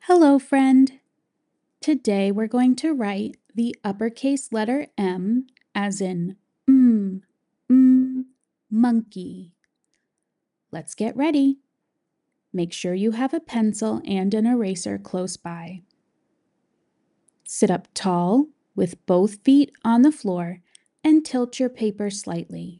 Hello, friend. Today we're going to write the uppercase letter M as in mm, monkey. Let's get ready. Make sure you have a pencil and an eraser close by. Sit up tall with both feet on the floor and tilt your paper slightly.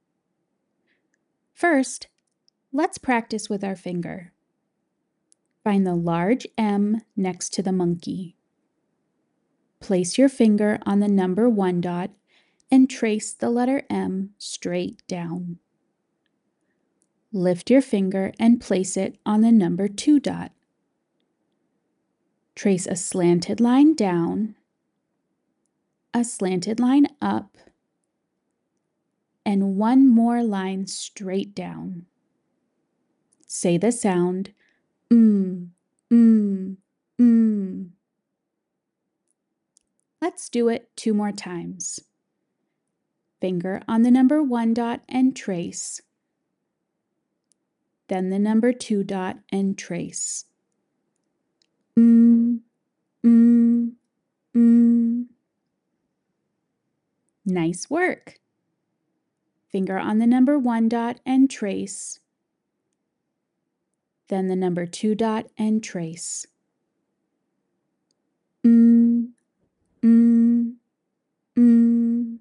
First, let's practice with our finger. Find the large M next to the monkey. Place your finger on the number 1 dot and trace the letter M straight down. Lift your finger and place it on the number 2 dot. Trace a slanted line down, a slanted line up, and one more line straight down. Say the sound mm, mm, mm. Let's do it 2 more times. Finger on the number 1 dot and trace. Then the number 2 dot and trace. Mm, mm, mm. Nice work. Finger on the number 1 dot and trace. Then the number 2 dot and trace. Mm, mm, mm.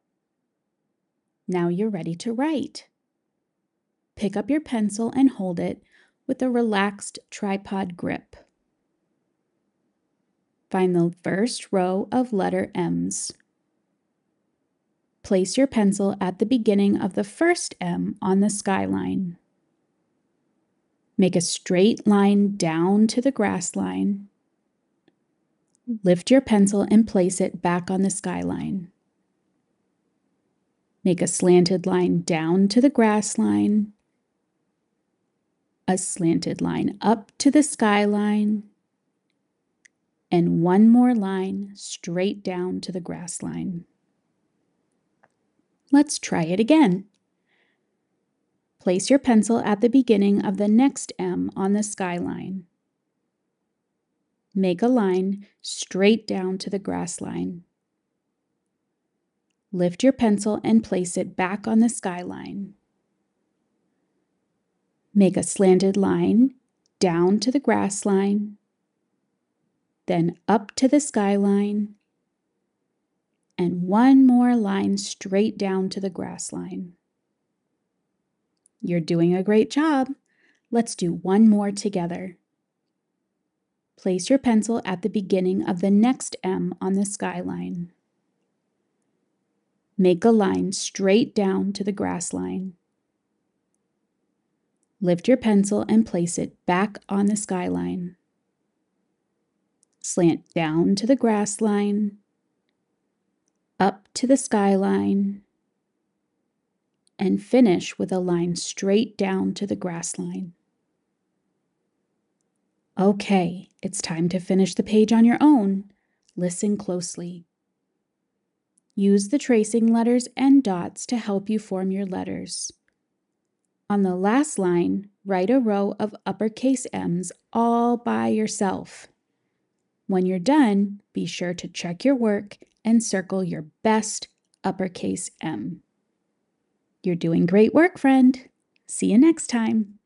Now you're ready to write. Pick up your pencil and hold it with a relaxed tripod grip. Find the first row of letter M's. Place your pencil at the beginning of the first M on the skyline. Make a straight line down to the grass line. Lift your pencil and place it back on the skyline. Make a slanted line down to the grass line, a slanted line up to the skyline, and one more line straight down to the grass line. Let's try it again. Place your pencil at the beginning of the next M on the skyline. Make a line straight down to the grass line. Lift your pencil and place it back on the skyline. Make a slanted line down to the grass line, then up to the skyline, and one more line straight down to the grass line. You're doing a great job. Let's do one more together. Place your pencil at the beginning of the next M on the skyline. Make a line straight down to the grass line. Lift your pencil and place it back on the skyline. Slant down to the grass line, up to the skyline, and finish with a line straight down to the grass line. Okay, it's time to finish the page on your own. Listen closely. Use the tracing letters and dots to help you form your letters. On the last line, write a row of uppercase M's all by yourself. When you're done, be sure to check your work and circle your best uppercase M. You're doing great work, friend. See you next time.